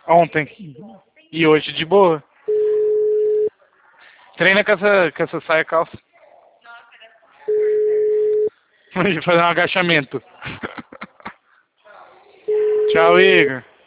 Ontem. E hoje de boa. Treina com essa saia calça. Fazer um agachamento. Tchau, Igor.